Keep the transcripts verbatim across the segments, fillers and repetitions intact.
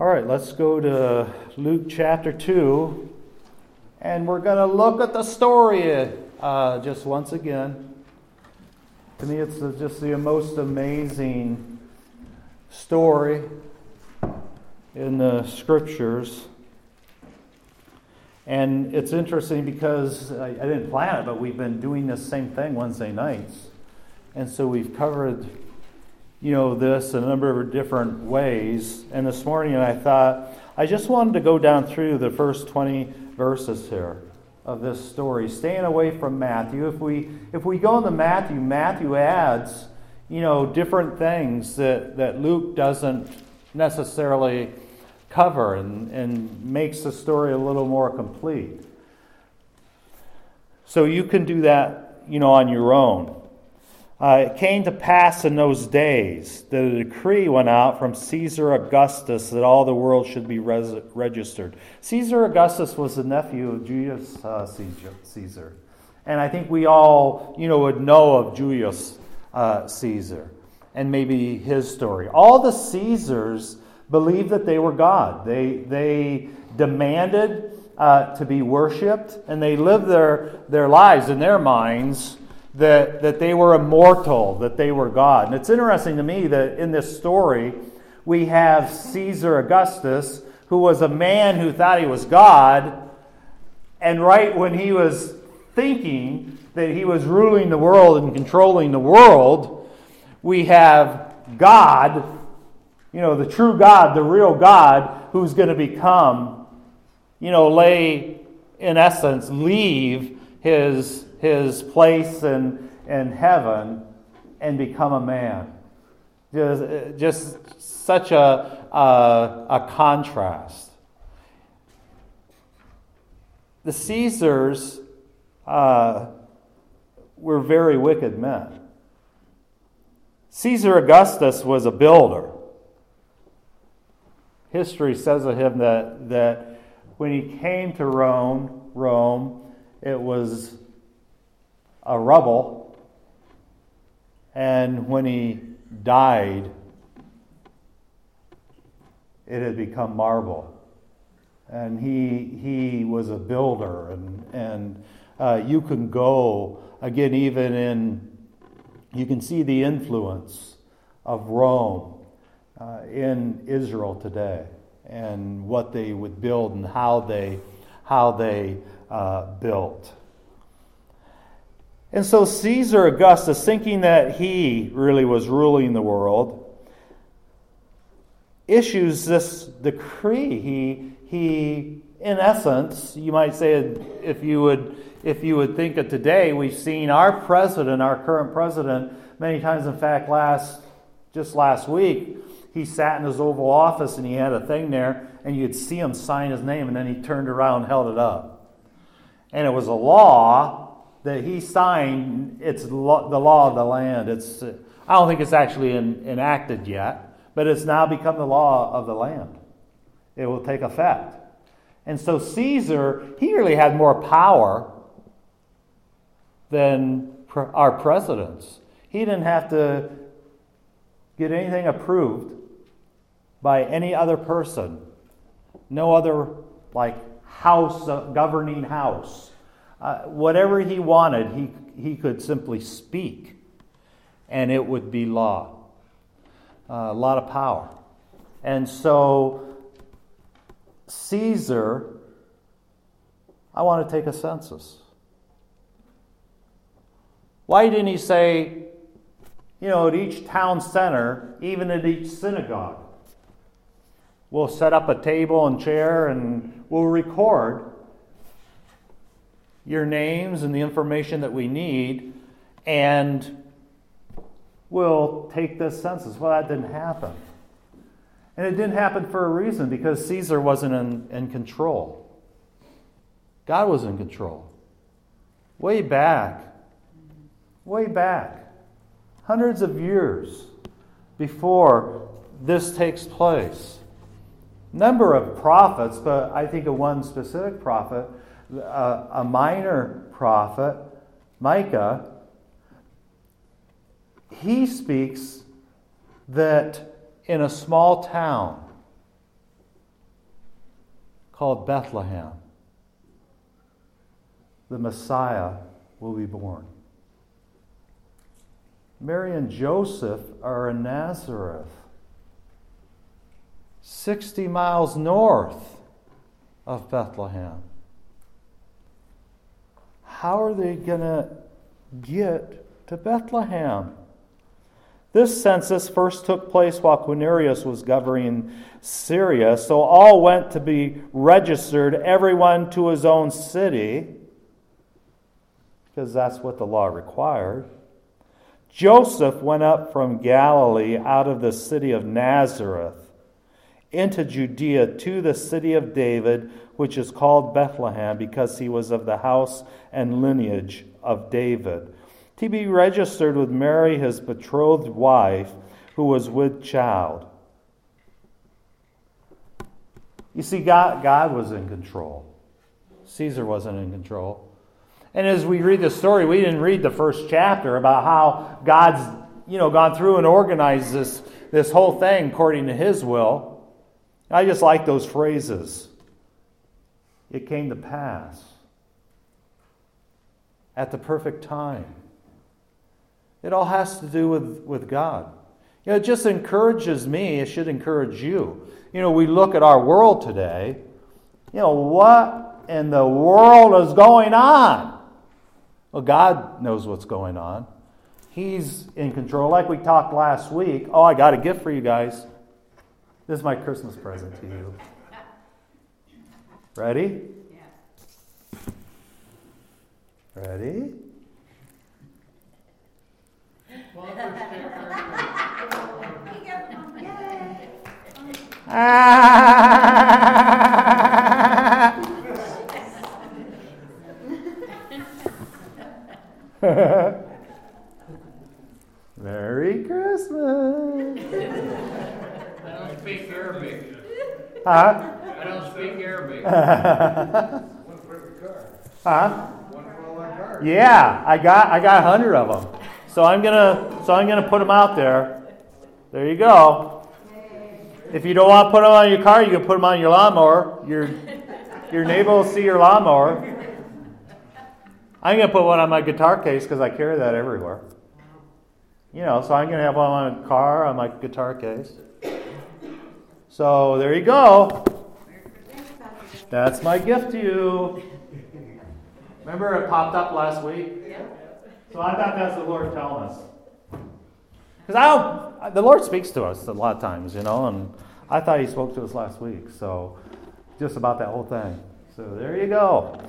All right, let's go to Luke chapter two, and we're going to look at the story uh, just once again. To me, it's the, just the most amazing story in the Scriptures. And it's interesting because I, I didn't plan it, but we've been doing this same thing Wednesday nights. And so we've covered, you know, this a number of different ways. And this morning I thought, I just wanted to go down through the first twenty verses here of this story, staying away from Matthew. If we if we go into Matthew, Matthew adds, you know, different things that, that Luke doesn't necessarily cover and, and makes the story a little more complete. So you can do that, you know, on your own. Uh, it came to pass in those days that a decree went out from Caesar Augustus that all the world should be res- registered. Caesar Augustus was the nephew of Julius uh, Caesar. And I think we all, you know, would know of Julius uh, Caesar and maybe his story. All the Caesars believed that they were God. They, they demanded uh, to be worshipped, and they lived their, their lives in their minds that, that they were immortal, that they were God. And it's interesting to me that in this story, we have Caesar Augustus, who was a man who thought he was God, and right when he was thinking that he was ruling the world and controlling the world, we have God, you know, the true God, the real God, who's going to become, you know, lay, in essence, leave his his place in, in heaven and become a man. Just, just such a, a, a contrast. The Caesars uh, were very wicked men. Caesar Augustus was a builder. History says of him that, that when he came to Rome, Rome, it was a rubble, and when he died, it had become marble. And he he was a builder, and and uh, you can go again, even in you can see the influence of Rome uh, in Israel today, and what they would build and how they how they uh, built. And so Caesar Augustus, thinking that he really was ruling the world, issues this decree. He, he, in essence, you might say, if you would, if you would think of today, we've seen our president, our current president, many times. In fact, last just last week, he sat in his Oval Office and he had a thing there, and you'd see him sign his name, and then he turned around and held it up, and it was a law that he signed. It's the law of the land. It's I don't think it's actually in, enacted yet, but it's now become the law of the land. It will take effect. And so Caesar, he really had more power than our presidents. He didn't have to get anything approved by any other person. No other, like, house, uh, governing house. Uh, whatever he wanted, he he could simply speak, and it would be law. Uh, a lot of power. And so Caesar, I want to take a census. Why didn't he say, you know, at each town center, even at each synagogue, we'll set up a table and chair and we'll record your names and the information that we need, and we'll take this census. Well, that didn't happen. And it didn't happen for a reason, because Caesar wasn't in, in control. God was in control. Way back, way back, hundreds of years before this takes place. Number of prophets, but I think of one specific prophet, Uh, a minor prophet, Micah, he speaks that in a small town called Bethlehem. The Messiah will be born. Mary and Joseph are in Nazareth, sixty miles north of Bethlehem. How are they going to get to Bethlehem? This census first took place while Quirinius was governing Syria, so all went to be registered, everyone to his own city, because that's what the law required. Joseph went up from Galilee out of the city of Nazareth into Judea to the city of David, which is called Bethlehem, because he was of the house and lineage of David, to be registered with Mary, his betrothed wife, who was with child. You see, God, God was in control. Caesar wasn't in control. And as we read the story, we didn't read the first chapter about how God's, you know, gone through and organized this, this whole thing according to his will. I just like those phrases. It came to pass at the perfect time. It all has to do with, with God. You know, it just encourages me. It should encourage you. You know, we look at our world today. You know, what in the world is going on? Well, God knows what's going on. He's in control. Like we talked last week. Oh, I got a gift for you guys. This is my Christmas present to you. Ready? Yeah. Ready? Ah! Merry Christmas! I don't speak Arabic. Huh? I don't speak Arabic. One for every car. Huh? One for all our cars. Yeah, I got I got a hundred of them. So I'm gonna so I'm gonna put them out there. There you go. If you don't want to put them on your car, you can put them on your lawnmower. Your your neighbor will see your lawnmower. I'm going to put one on my guitar case because I carry that everywhere. You know, so I'm going to have one on my car, on my guitar case. So there you go. That's my gift to you. Remember it popped up last week? Yeah. So I thought that's the Lord telling us. Because I don't, the Lord speaks to us a lot of times, you know, and I thought He spoke to us last week. So just about that whole thing. So there you go.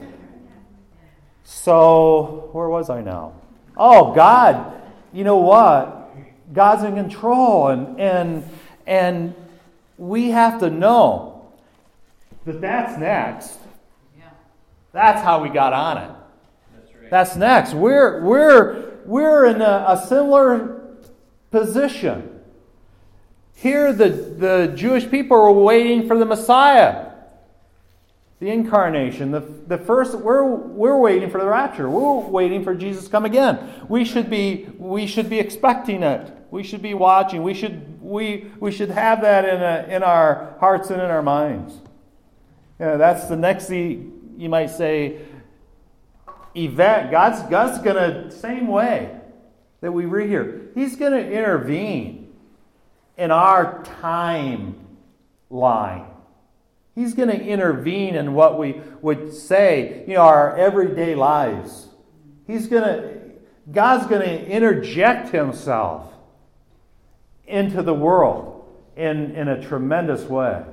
So, where was I now? Oh, God, you know what? God's in control, and and and we have to know that that's next. Yeah. That's how we got on it. That's right. That's next. We're we're we're in a, a similar position. Here, the the Jewish people are waiting for the Messiah. The incarnation, the the first, we're we're waiting for the rapture. We're waiting for Jesus to come again. We should be we should be expecting it. We should be watching. We should we we should have that in a, in our hearts and in our minds. Yeah, that's the next, you might say, event. God's God's gonna, same way that we read here. He's gonna intervene in our timeline. He's going to intervene in what we would say, you know, our everyday lives. He's going to, God's going to interject Himself into the world in, in a tremendous way.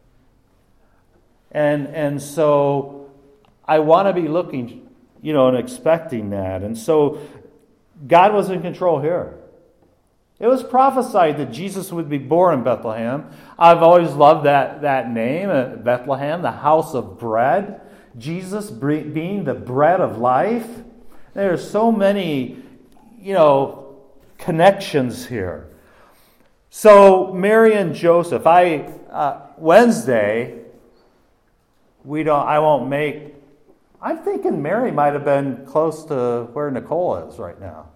And, and so I want to be looking, you know, and expecting that. And so God was in control here. It was prophesied that Jesus would be born in Bethlehem. I've always loved that, that name, uh, Bethlehem, the house of bread. Jesus being the bread of life. There's so many, you know, connections here. So Mary and Joseph, I uh, Wednesday, we don't. I won't make. I'm thinking Mary might have been close to where Nicole is right now.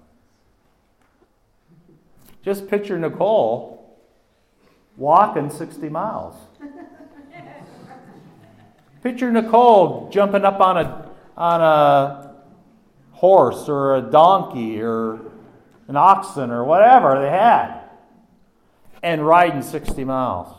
Just picture Nicole walking sixty miles. Picture Nicole jumping up on a on a horse or a donkey or an oxen or whatever they had and riding sixty miles.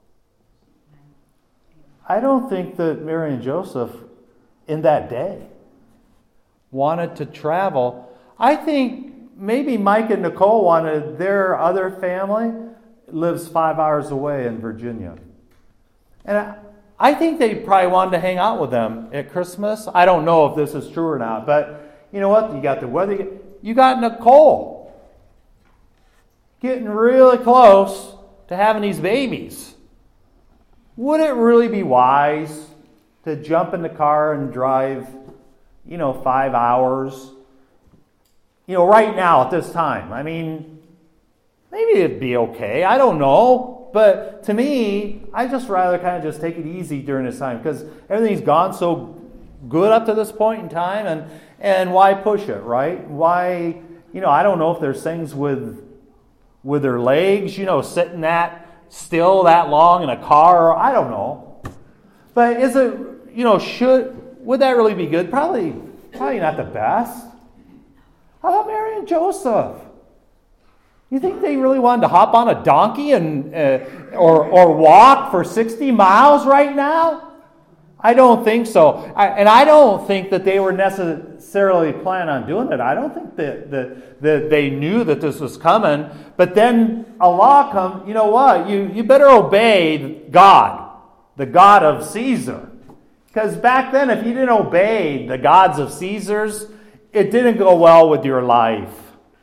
I don't think that Mary and Joseph in that day wanted to travel. I think maybe Mike and Nicole wanted their other family lives five hours away in Virginia. And I, I think they probably wanted to hang out with them at Christmas. I don't know if this is true or not, but you know what? You got the weather. You got Nicole getting really close to having these babies. Would it really be wise to jump in the car and drive, you know, five hours? You know, right now at this time. I mean, maybe it'd be okay. I don't know. But to me, I just rather kind of just take it easy during this time because everything's gone so good up to this point in time. And, and why push it, right? Why, you know, I don't know if there's things with, with their legs, you know, sitting that still that long in a car, or I don't know. But is it, you know, should, would that really be good? Probably, probably not the best. How about Mary and Joseph? You think they really wanted to hop on a donkey and uh, or or walk for sixty miles right now? I don't think so. I, and I don't think that they were necessarily planning on doing it. I don't think that, that, that they knew that this was coming. But then a law comes, you know what? You, you better obey God, the God of Caesar. Because back then, if you didn't obey the gods of Caesars, it didn't go well with your life.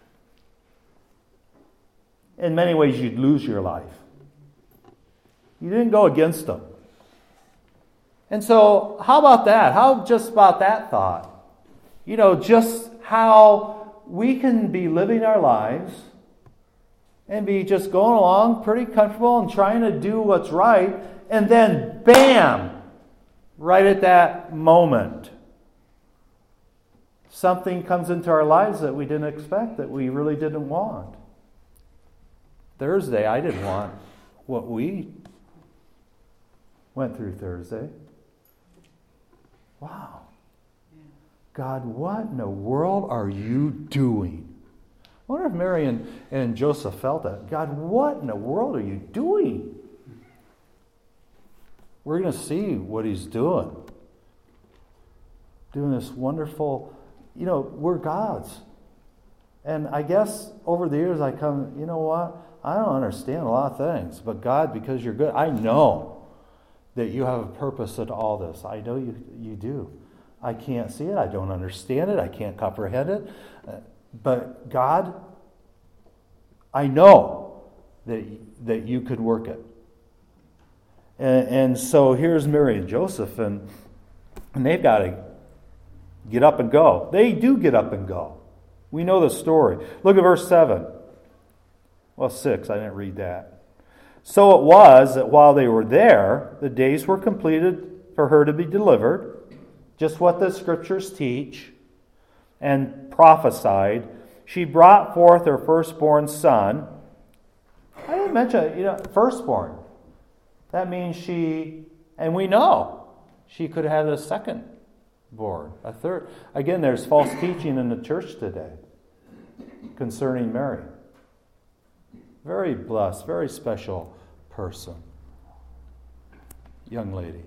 In many ways, you'd lose your life. You didn't go against them. And so, how about that? How just about that thought? You know, just how we can be living our lives and be just going along pretty comfortable and trying to do what's right, and then bam, right at that moment, something comes into our lives that we didn't expect, that we really didn't want. Thursday, I didn't want what we went through Thursday. Wow. God, what in the world are you doing? I wonder if Mary and, and Joseph felt that. God, what in the world are you doing? We're going to see what he's doing. Doing this wonderful, you know, we're God's. And I guess over the years I come, you know what? I don't understand a lot of things. But God, because you're good, I know that you have a purpose in all this. I know you, you do. I can't see it. I don't understand it. I can't comprehend it. Uh, but God, I know that, that you could work it. And, and so here's Mary and Joseph, and, and they've got to get up and go. They do get up and go. We know the story. Look at verse seven. Well, six. I didn't read that. So it was that while they were there, the days were completed for her to be delivered, just what the scriptures teach and prophesied. She brought forth her firstborn son. I didn't mention, you know, firstborn. That means she, and we know, she could have had a second born, a third. Again, there's false teaching in the church today concerning Mary. Very blessed, very special person. Young lady.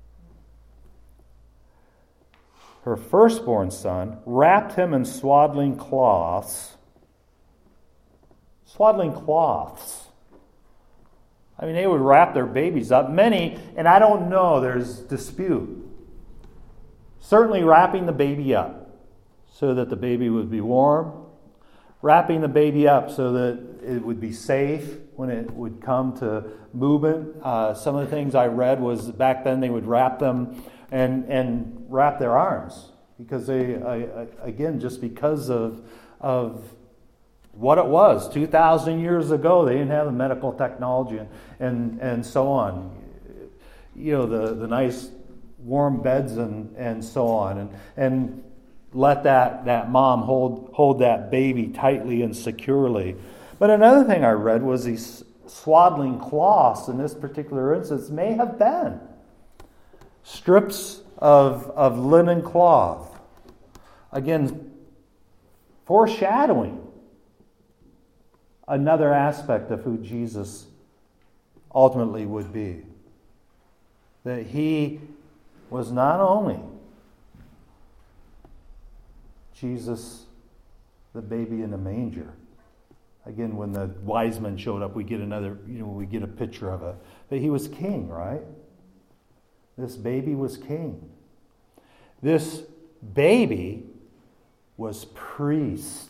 Her firstborn son wrapped him in swaddling cloths. Swaddling cloths. I mean, they would wrap their babies up. Many, and I don't know, there's dispute. Certainly wrapping the baby up so that the baby would be warm. Wrapping the baby up so that it would be safe when it would come to movement. Uh, some of the things I read was back then they would wrap them and, and wrap their arms. Because they, I, I, again, just because of, of what it was. two thousand years ago, they didn't have the medical technology and, and, and so on. You know, the, the nice warm beds and, and so on. And, and let that, that mom hold hold that baby tightly and securely. But another thing I read was these swaddling cloths in this particular instance may have been strips of, of linen cloth. Again, foreshadowing another aspect of who Jesus ultimately would be. That he was not only Jesus, the baby in the manger. Again, when the wise men showed up, we get another, you know, we get a picture of it. But he was king, right? This baby was king. This baby was priest.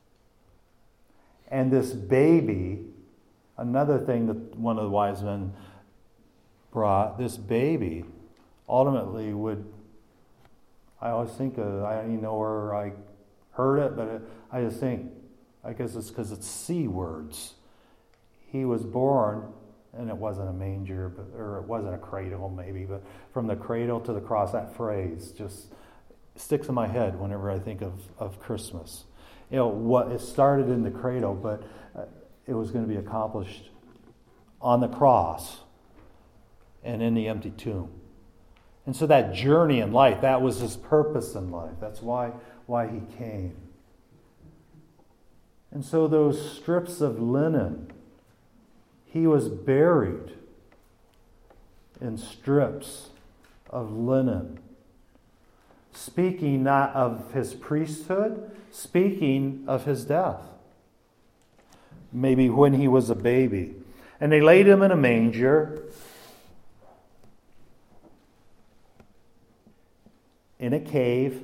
And this baby, another thing that one of the wise men brought, this baby ultimately would, I always think of, I don't even know where I heard it, but it, I just think, I guess it's because it's C words. He was born, and it wasn't a manger, but, or it wasn't a cradle maybe, but from the cradle to the cross, that phrase just sticks in my head whenever I think of, of Christmas. You know, what it started in the cradle, but uh, it was going to be accomplished on the cross and in the empty tomb. And so that journey in life, that was his purpose in life. That's why, why he came. And so those strips of linen, he was buried in strips of linen. Speaking not of his priesthood, speaking of his death. Maybe when he was a baby. And they laid him in a manger in a cave.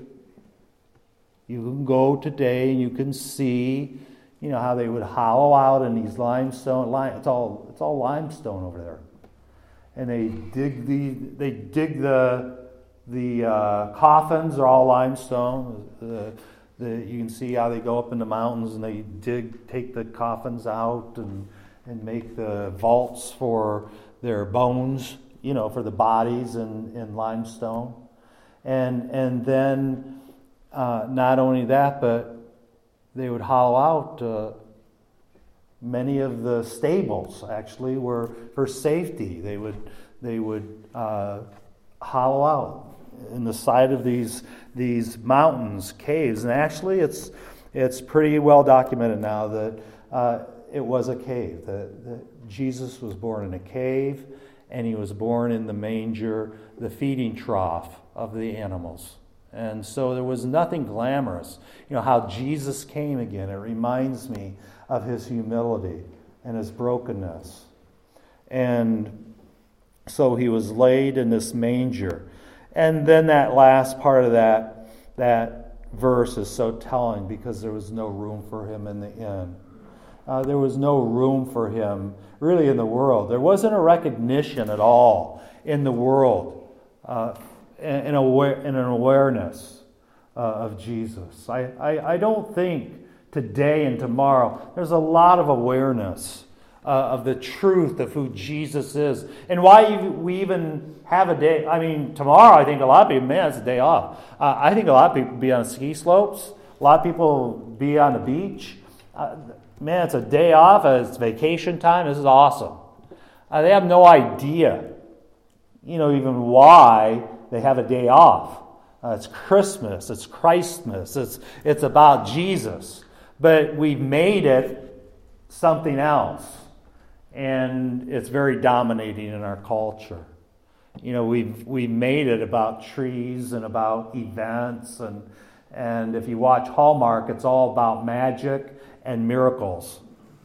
You can go today and you can see, you know, how they would hollow out in these limestone. Lime, it's all it's all limestone over there, and they dig the they dig the the uh, coffins are all limestone. The, the, you can see how they go up in the mountains and they dig, take the coffins out and and make the vaults for their bones, you know, for the bodies in, in limestone, and and then uh, not only that, but they would hollow out uh, many of the stables. Actually, were for safety. They would they would uh, hollow out in the side of these these mountains, caves, and actually, it's it's pretty well documented now that uh, it was a cave. That, that Jesus was born in a cave, and he was born in the manger, the feeding trough of the animals. And so there was nothing glamorous. You know, how Jesus came again, it reminds me of his humility and his brokenness. And so he was laid in this manger. And then that last part of that, that verse is so telling because there was no room for him in the inn. Uh, there was no room for him really in the world. There wasn't a recognition at all in the world. Uh, In, aware, in an awareness uh, of Jesus. I, I, I don't think today and tomorrow there's a lot of awareness uh, of the truth of who Jesus is and why you, we even have a day. I mean, tomorrow I think a lot of people, man, it's a day off. Uh, I think a lot of people be on ski slopes. A lot of people be on the beach. Uh, man, it's a day off. It's vacation time. This is awesome. Uh, they have no idea, you know, even why they have a day off. Uh, it's Christmas. It's Christmas. It's it's about Jesus. But we've made it something else. And it's very dominating in our culture. You know, we've we've made it about trees and about events. And, and if you watch Hallmark, it's all about magic and miracles.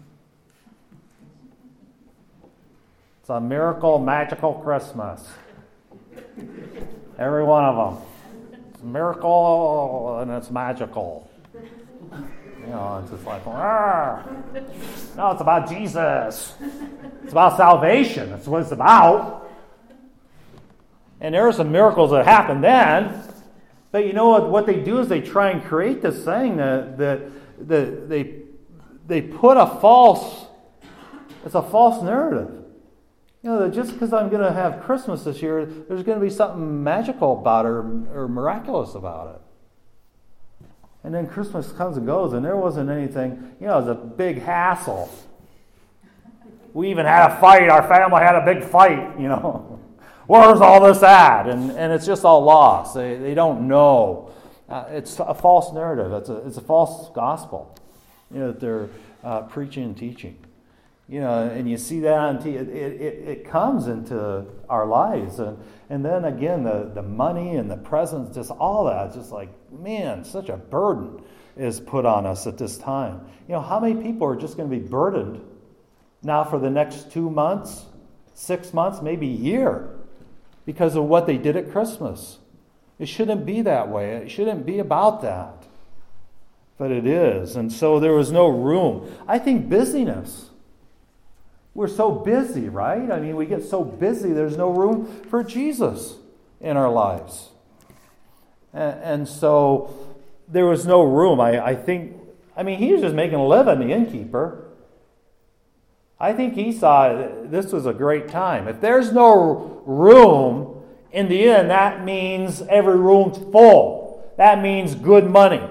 It's a miracle, magical Christmas. Every one of them. It's a miracle and it's magical. You know, it's just like, Arr! No, it's about Jesus. It's about salvation. That's what it's about. And there are some miracles that happen then. But you know what? What they do is they try and create this thing that, that, that they, they put a false, it's a false narrative. You know, that just because I'm going to have Christmas this year, there's going to be something magical about it or, or miraculous about it. And then Christmas comes and goes, and there wasn't anything, you know, it was a big hassle. We even had a fight. Our family had a big fight, you know. where's all this at? And, and it's just all lost. They, they don't know. Uh, it's a false narrative. It's a, it's a false gospel, you know, that they're uh, preaching and teaching. You know, and you see that on T V. It, it, it comes into our lives. And, and then again, the, the money and the presents, just all that, just like, man, such a burden is put on us at this time. You know, how many people are just going to be burdened now for the next two months, six months, maybe a year, because of what they did at Christmas? It shouldn't be that way. It shouldn't be about that. But it is. And so there was no room. I think busyness. We're so busy, right? I mean, we get so busy, there's no room for Jesus in our lives. And, and so there was no room. I, I think, I mean, he was just making a living, the innkeeper. I think he saw this was a great time. If there's no room in the inn, that means every room's full. That means good money.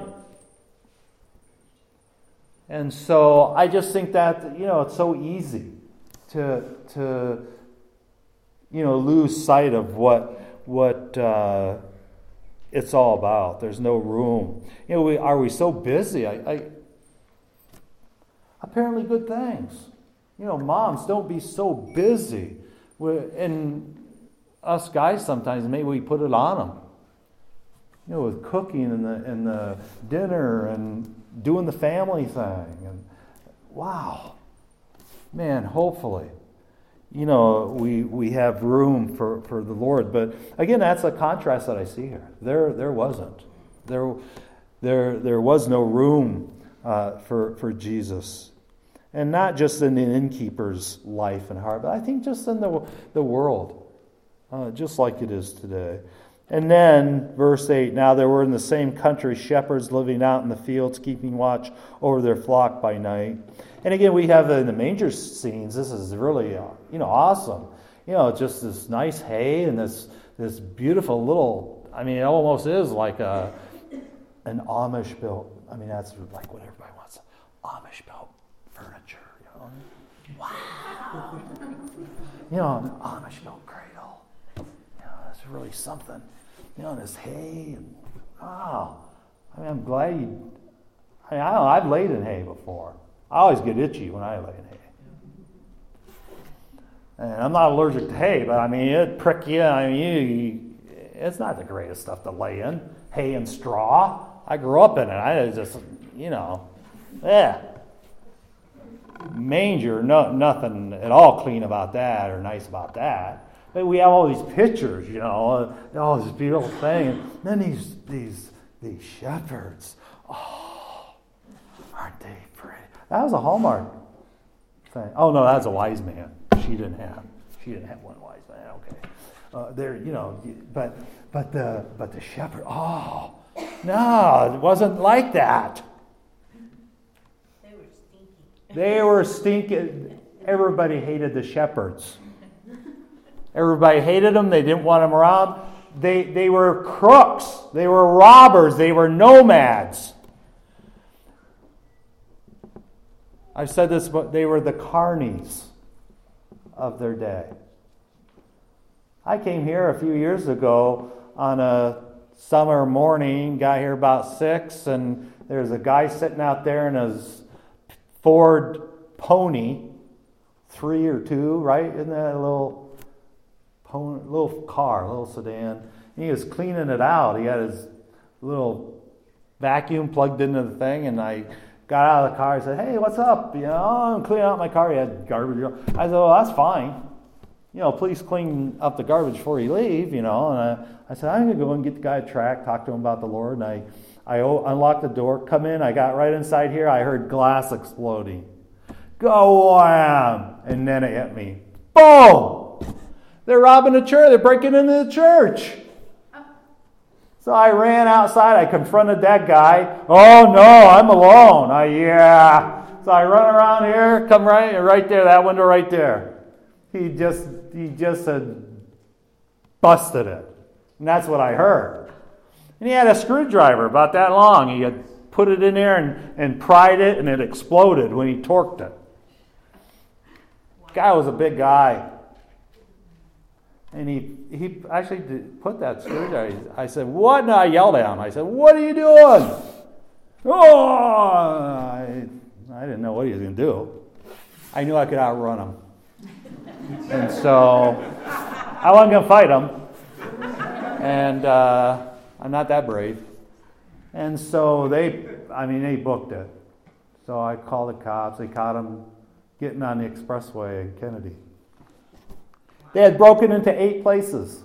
And so I just think that, you know, it's so easy to, to you know, lose sight of what, what uh, it's all about. There's no room. You know, we, are we so busy? I, I apparently good things. You know, moms, don't be so busy. We're, and us guys sometimes, maybe we put it on them. You know, with cooking and the, and the dinner and doing the family thing. And wow. Man, hopefully, you know, we we have room for, for the Lord. But again, that's a contrast that I see here. There there wasn't. There there there was no room uh, for for Jesus. And not just in the innkeeper's life and heart, but I think just in the the world. Uh, just like it is today. And then, verse eight, now there were in the same country shepherds living out in the fields, keeping watch over their flock by night. And again, we have in the manger scenes, this is really, uh, you know, awesome. You know, just this nice hay and this this beautiful little, I mean, it almost is like a an Amish built, I mean, that's like what everybody wants, Amish built furniture, you know. Wow. You know, an Amish built cradle. You know, that's really something. You know, this hay and, wow. I mean, I'm glad you, I mean, I don't know, I've laid in hay before. I always get itchy when I lay in hay. And I'm not allergic to hay, but I mean, it prick you. I mean, you, it's not the greatest stuff to lay in. Hay and straw. I grew up in it. I just, you know, yeah. Manger, no, nothing at all clean about that or nice about that. But we have all these pictures, you know, all this beautiful thing. And then these these these shepherds. Oh, aren't they pretty? That was a Hallmark thing. Oh no, that's a wise man. She didn't have. She didn't have one wise man. Okay, uh, there, you know. But but the but the shepherd. Oh no, it wasn't like that. They were stinky. They were stinking. Everybody hated the shepherds. Everybody hated them. They didn't want them around. They they were crooks. They were robbers. They were nomads. I've said this, but they were the carnies of their day. I came here a few years ago on a summer morning, got here about six, and there's a guy sitting out there in his Ford Pony, three or two, right? Isn't that a little pony, little car, little sedan? And he was cleaning it out. He had his little vacuum plugged into the thing, and I got out of the car and said, hey, what's up? You know, I'm cleaning out my car. He had garbage. I said, well, that's fine. You know, please clean up the garbage before you leave, you know. And I, I said, I'm going to go and get the guy a track, talk to him about the Lord. And I, I unlocked the door, come in. I got right inside here. I heard glass exploding. Go wham! And then it hit me. Boom! They're robbing the church. They're breaking into the church. So I ran outside. I confronted that guy. Oh, no, I'm alone. I, yeah. So I run around here, come right right there, that window right there. He just he just had busted it. And that's what I heard. And he had a screwdriver about that long. He had put it in there and, and pried it, and it exploded when he torqued it. Guy was a big guy. And he he actually did put that screwdriver. I said, what? And I yelled at him. I said, what are you doing? Oh, I, I didn't know what he was going to do. I knew I could outrun him. And so I wasn't going to fight him. And uh, I'm not that brave. And so they, I mean, they booked it. So I called the cops. They caught him getting on the expressway in Kennedy. They had broken into eight places.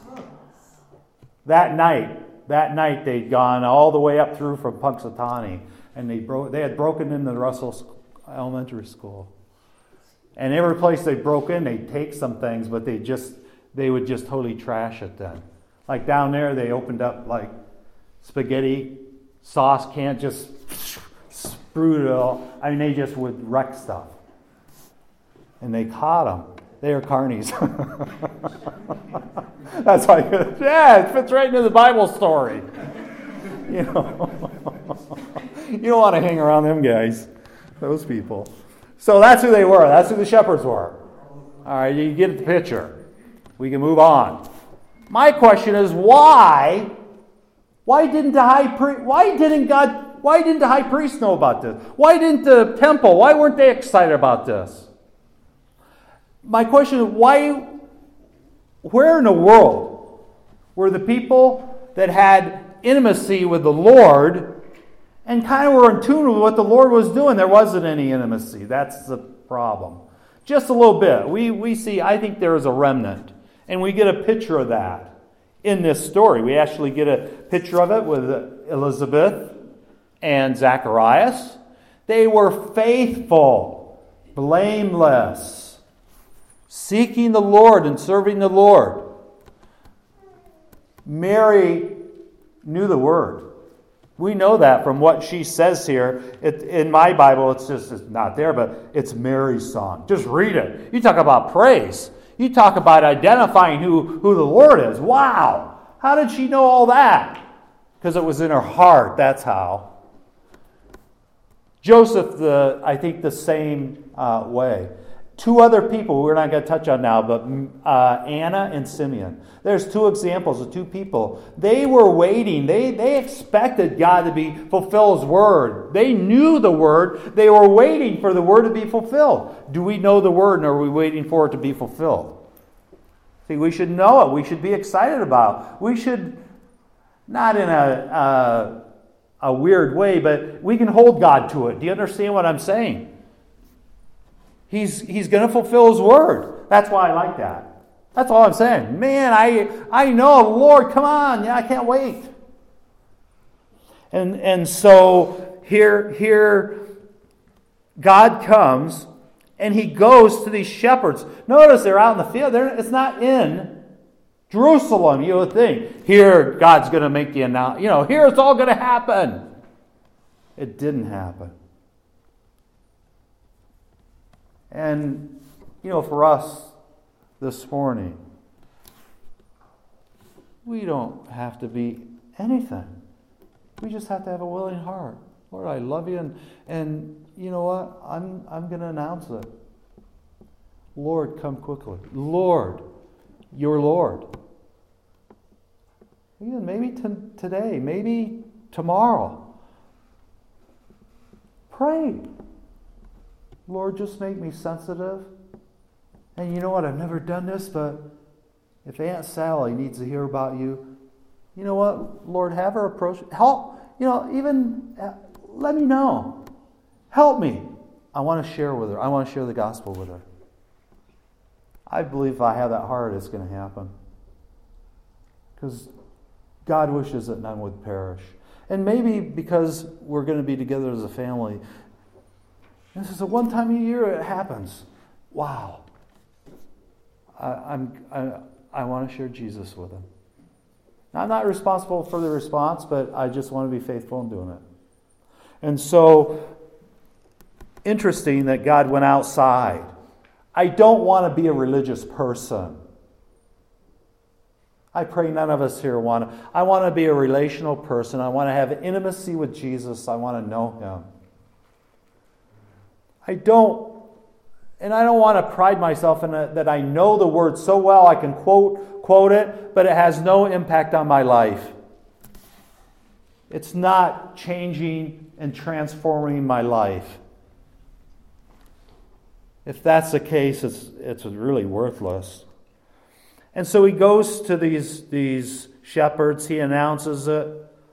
That night, that night they'd gone all the way up through from Punxsutawney, and they broke. They had broken into the Russell Elementary School. And every place they broke in, they'd take some things, but they just they would just totally trash it then. Like down there, they opened up like spaghetti sauce can, just sprued it all. I mean, they just would wreck stuff. And they caught them. They are carnies. That's like, yeah, it fits right into the Bible story. You know, you don't want to hang around them guys, those people. So that's who they were. That's who the shepherds were. All right, you get the picture. We can move on. My question is, why? Why didn't the high priest? Why didn't God? Why didn't the high priest know about this? Why didn't the temple? Why weren't they excited about this? My question is, why, where in the world were the people that had intimacy with the Lord and kind of were in tune with what the Lord was doing? There wasn't any intimacy. That's the problem. Just a little bit. We, we see, I think there is a remnant. And we get a picture of that in this story. We actually get a picture of it with Elizabeth and Zacharias. They were faithful, blameless, seeking the Lord and serving the Lord. Mary knew the Word. We know that from what she says here. It, in my Bible, it's just it's not there, but it's Mary's song. Just read it. You talk about praise. You talk about identifying who, who the Lord is. Wow! How did she know all that? Because it was in her heart. That's how. Joseph, the I think the same uh, way. Two other people we're not going to touch on now, but uh, Anna and Simeon. There's two examples of two people. They were waiting. They, they expected God to be fulfill His Word. They knew the Word. They were waiting for the Word to be fulfilled. Do we know the Word, and are we waiting for it to be fulfilled? See, we should know it. We should be excited about it. We should, not in a, a, a weird way, but we can hold God to it. Do you understand what I'm saying? He's he's going to fulfill His Word. That's why I like that. That's all I'm saying. Man, I I know, Lord, come on. Yeah, I can't wait. And and so here, here God comes and He goes to these shepherds. Notice they're out in the field. They're, it's not in Jerusalem, you would think. Here, God's going to make the announcement. You know, here it's all going to happen. It didn't happen. And, you know, for us this morning, we don't have to be anything. We just have to have a willing heart. Lord, I love you, and, and you know what? I'm I'm going to announce it. Lord, come quickly. Lord, your Lord. Even maybe t- today, maybe tomorrow. Pray. Lord, just make me sensitive. And you know what? I've never done this, but if Aunt Sally needs to hear about you, you know what? Lord, have her approach. Help. You know, even uh, let me know. Help me. I want to share with her. I want to share the gospel with her. I believe if I have that heart, it's going to happen. Because God wishes that none would perish. And maybe because we're going to be together as a family, this is the one time a year it happens. Wow. I, I'm, I, I want to share Jesus with them. Now, I'm not responsible for the response, but I just want to be faithful in doing it. And so, interesting that God went outside. I don't want to be a religious person. I pray none of us here want to. I want to be a relational person. I want to have intimacy with Jesus. I want to know Him. I don't and I don't want to pride myself in a, that I know the word so well I can quote quote it, but it has no impact on my life. It's not changing and transforming my life. If that's the case, it's it's really worthless. And so he goes to these, these shepherds, he announces it.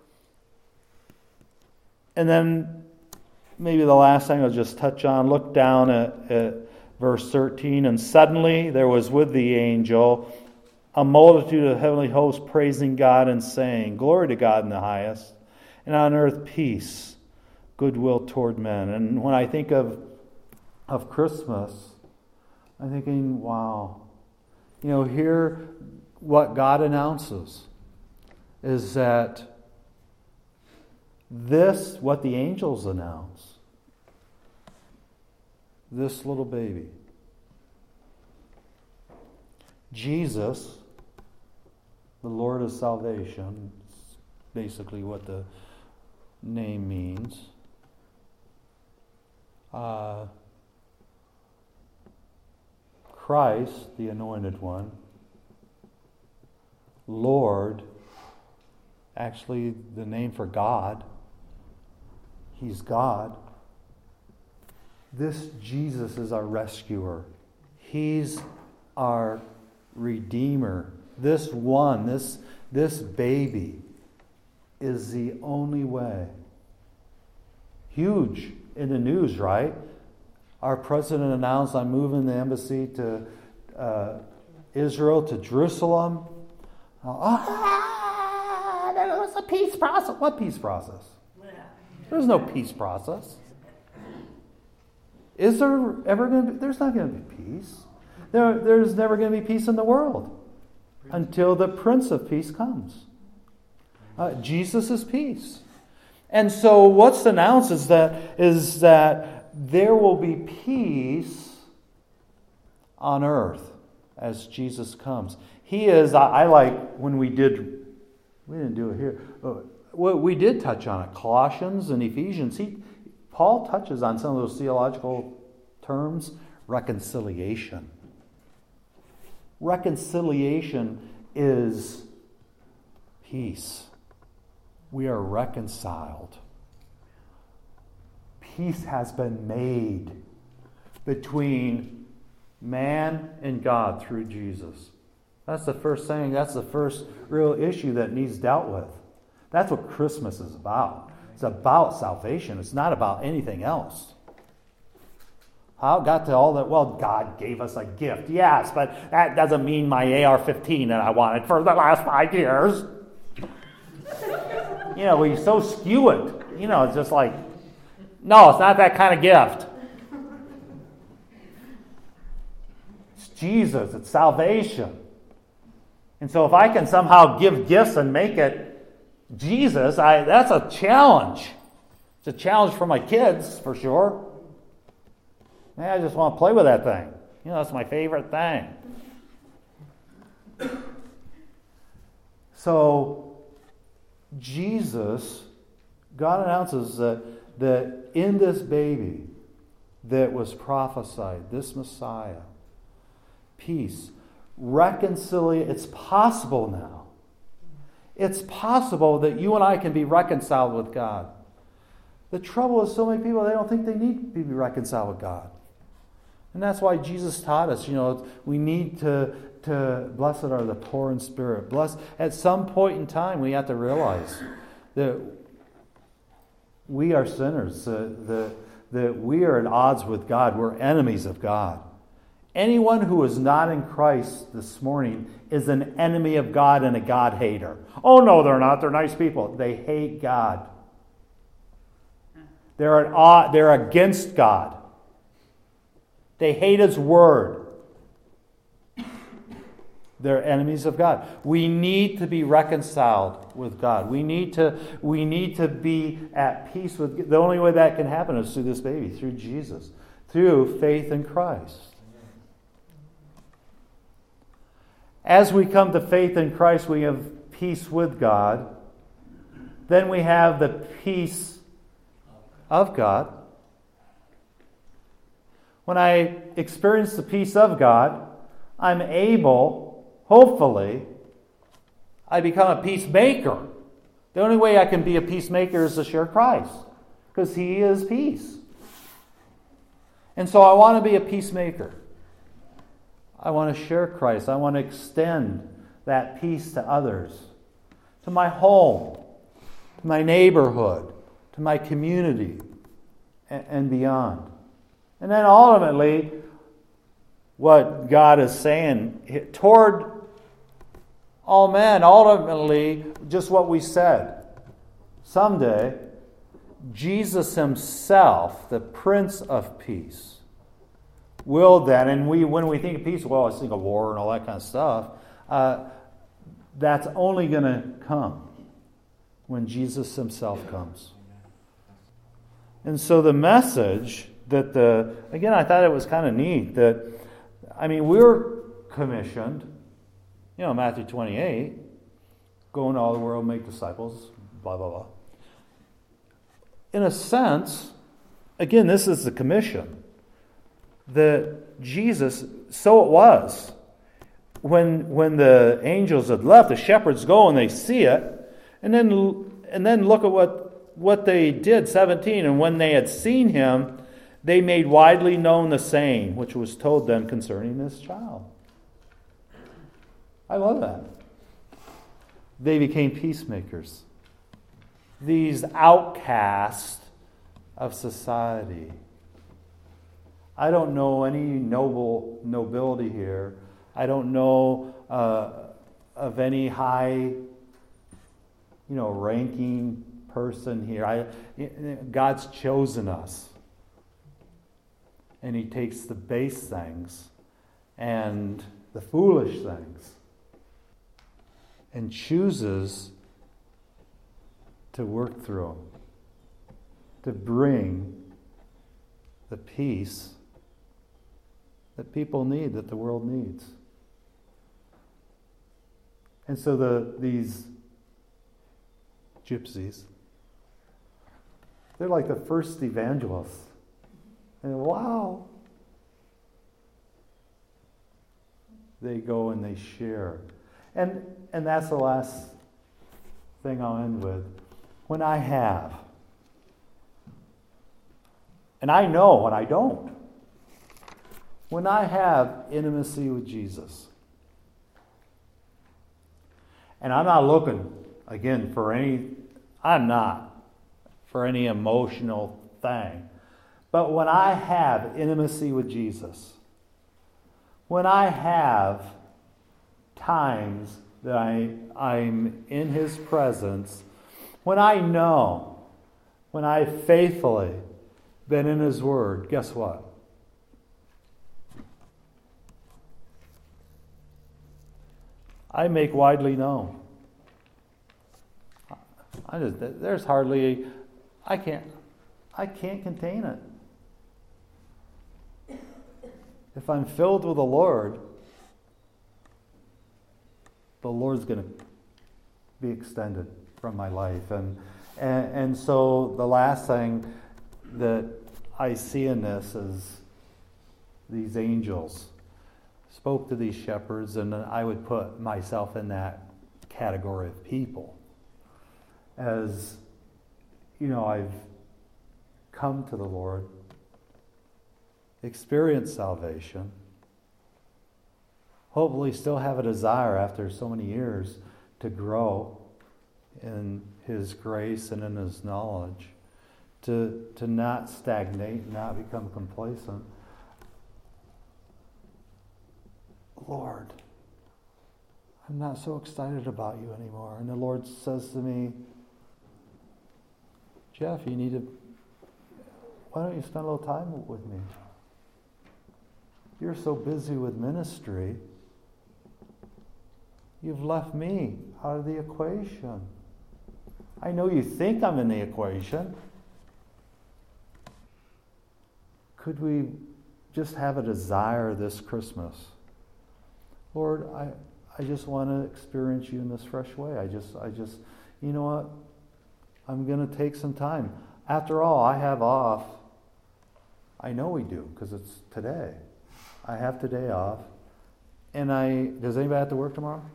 And then maybe the last thing I'll just touch on, look down at, at verse thirteen. And suddenly there was with the angel a multitude of heavenly hosts praising God and saying, Glory to God in the highest, and on earth peace, goodwill toward men. And when I think of, of Christmas, I'm thinking, wow. You know, here what God announces is that this, what the angels announce, this little baby, Jesus, the Lord of salvation, is basically what the name means. Uh, Christ, the Anointed One, Lord, actually the name for God, He's God. This Jesus is our rescuer. He's our Redeemer. This one, this, this baby is the only way. Huge in the news, right? Our president announced, I'm moving the embassy to uh, Israel, to Jerusalem. Ah, there was a peace process. What peace process? There's no peace process. Is there ever going to be? There's not going to be peace. There, there's never going to be peace in the world until the Prince of Peace comes. Uh, Jesus is peace. And so what's announced is that is that there will be peace on earth as Jesus comes. He is, I, I like when we did, we didn't do it here, but we did touch on it. Colossians and Ephesians. He, Paul touches on some of those theological terms. Reconciliation. Reconciliation is peace. We are reconciled. Peace has been made between man and God through Jesus. That's the first thing, that's the first real issue that needs dealt with. That's what Christmas is about. It's about salvation. It's not about anything else. How it got to all that? Well, God gave us a gift. Yes, but that doesn't mean my A R fifteen that I wanted for the last five years. You know, we so skew it. You know, it's just like, no, it's not that kind of gift. It's Jesus. It's salvation. And so if I can somehow give gifts and make it Jesus, I, that's a challenge. It's a challenge for my kids, for sure. Man, I just want to play with that thing. You know, that's my favorite thing. So, Jesus, God announces that, that in this baby that was prophesied, this Messiah, peace, reconciliation, it's possible now. It's possible that you and I can be reconciled with God. The trouble is so many people, they don't think they need to be reconciled with God. And that's why Jesus taught us, you know, we need to, to blessed are the poor in spirit. Blessed, at some point in time, we have to realize that we are sinners, that, that, that we are at odds with God. We're enemies of God. Anyone who is not in Christ this morning is an enemy of God and a God hater. Oh, no, they're not. They're nice people. They hate God. They're, at odd, they're against God. They hate His Word. They're enemies of God. We need to be reconciled with God. We need to, we need to be at peace with God. The only way that can happen is through this baby, through Jesus, through faith in Christ. As we come to faith in Christ, we have peace with God. Then we have the peace of God. When I experience the peace of God, I'm able, hopefully, I become a peacemaker. The only way I can be a peacemaker is to share Christ, because He is peace. And so I want to be a peacemaker. I want to share Christ. I want to extend that peace to others, to my home, to my neighborhood, to my community, and beyond. And then ultimately, what God is saying toward all men, ultimately, just what we said. Someday, Jesus Himself, the Prince of Peace, will then, and we when we think of peace, well, I think of war and all that kind of stuff. Uh, that's only going to come when Jesus Himself comes. And so the message that the, again, I thought it was kind of neat that, I mean, we're commissioned, you know, Matthew twenty-eight, go into all the world, make disciples, blah, blah, blah. In a sense, again, this is the commission that Jesus, so it was. When when the angels had left, the shepherds go and they see it, and then and then look at what, what they did, seventeen. And when they had seen Him, they made widely known the saying, which was told them concerning this child. I love that. They became peacemakers. These outcasts of society. I don't know any noble nobility here. I don't know uh, of any high, you know, ranking person here. I, God's chosen us. And He takes the base things and the foolish things and chooses to work through them, to bring the peace that people need, that the world needs. And so the these gypsies, they're like the first evangelists. And wow. They go and they share. And and that's the last thing I'll end with. When I have, and I know when I don't, when I have intimacy with Jesus, and I'm not looking, again, for any, I'm not, for any emotional thing, but when I have intimacy with Jesus, when I have times that I, I'm in His presence, when I know, when I've faithfully been in His Word, guess what? I make widely known. I just, there's hardly, I can't, I can't contain it. If I'm filled with the Lord, the Lord's going to be extended from my life. And, and and so the last thing that I see in this is these angels spoke to these shepherds, and I would put myself in that category of people. As, you know, I've come to the Lord, experienced salvation, hopefully still have a desire after so many years to grow in His grace and in His knowledge, to, to not stagnate, not become complacent. Lord, I'm not so excited about you anymore. And the Lord says to me, Jeff, you need to, why don't you spend a little time with me? You're so busy with ministry, you've left me out of the equation. I know you think I'm in the equation. Could we just have a desire this Christmas? Lord, I, I just want to experience you in this fresh way. I just, I just, you know what? I'm going to take some time. After all, I have off. I know we do, because it's today. I have today off. And I, does anybody have to work tomorrow?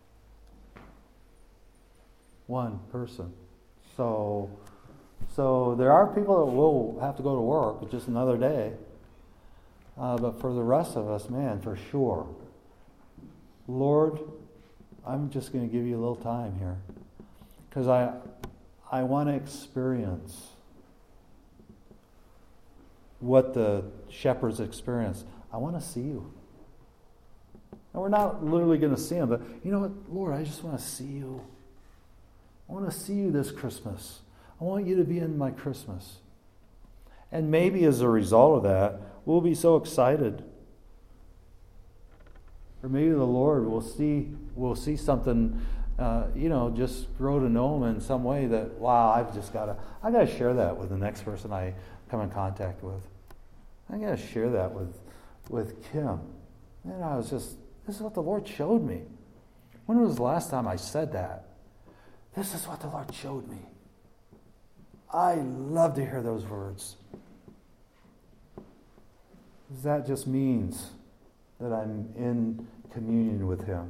One person. So, so there are people that will have to go to work. It's just another day. Uh, but for the rest of us, man, for sure. Lord, I'm just going to give you a little time here. Because I, I want to experience what the shepherds experienced. I want to see you. And we're not literally going to see him, but you know what, Lord, I just want to see you. I want to see you this Christmas. I want you to be in my Christmas. And maybe as a result of that, we'll be so excited. Or maybe the Lord will see will see something, uh, you know, just grow to know him in some way that, wow, I've just got to, I got to share that with the next person I come in contact with. I got to share that with, with Kim. And I was just, this is what the Lord showed me. When was the last time I said that? This is what the Lord showed me. I love to hear those words. That just means that I'm in communion with him.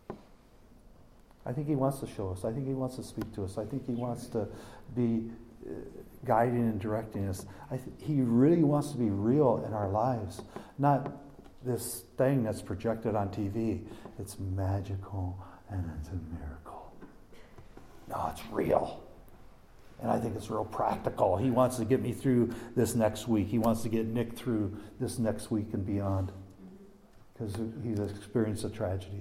I think he wants to show us. I think he wants to speak to us. I think he wants to be uh, guiding and directing us. I th- he really wants to be real in our lives, not this thing that's projected on T V. It's magical and it's a miracle. No, it's real. And I think it's real practical. He wants to get me through this next week. He wants to get Nick through this next week and beyond. Because he's experienced a tragedy.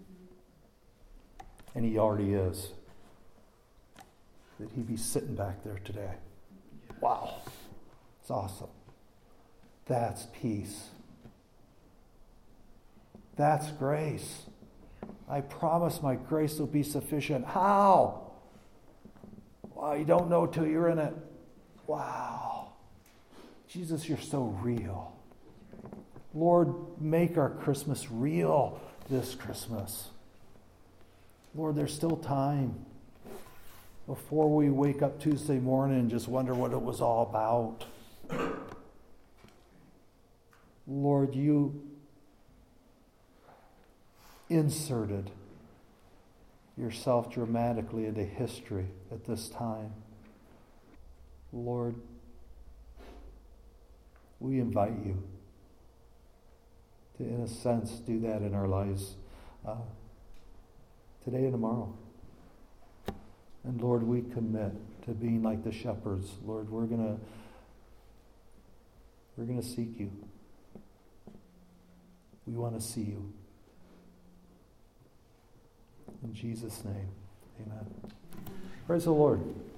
And he already is. That he'd be sitting back there today. Wow. It's awesome. That's peace. That's grace. I promise my grace will be sufficient. How? Wow, you don't know till you're in it. Wow. Jesus, you're so real. Lord, make our Christmas real this Christmas. Lord, there's still time before we wake up Tuesday morning and just wonder what it was all about. Lord, you inserted yourself dramatically into history at this time. Lord, we invite you to, in a sense, do that in our lives uh, today and tomorrow. And Lord, we commit to being like the shepherds. Lord, we're gonna we're gonna seek you. We want to see you. In Jesus' name, amen. Praise the Lord.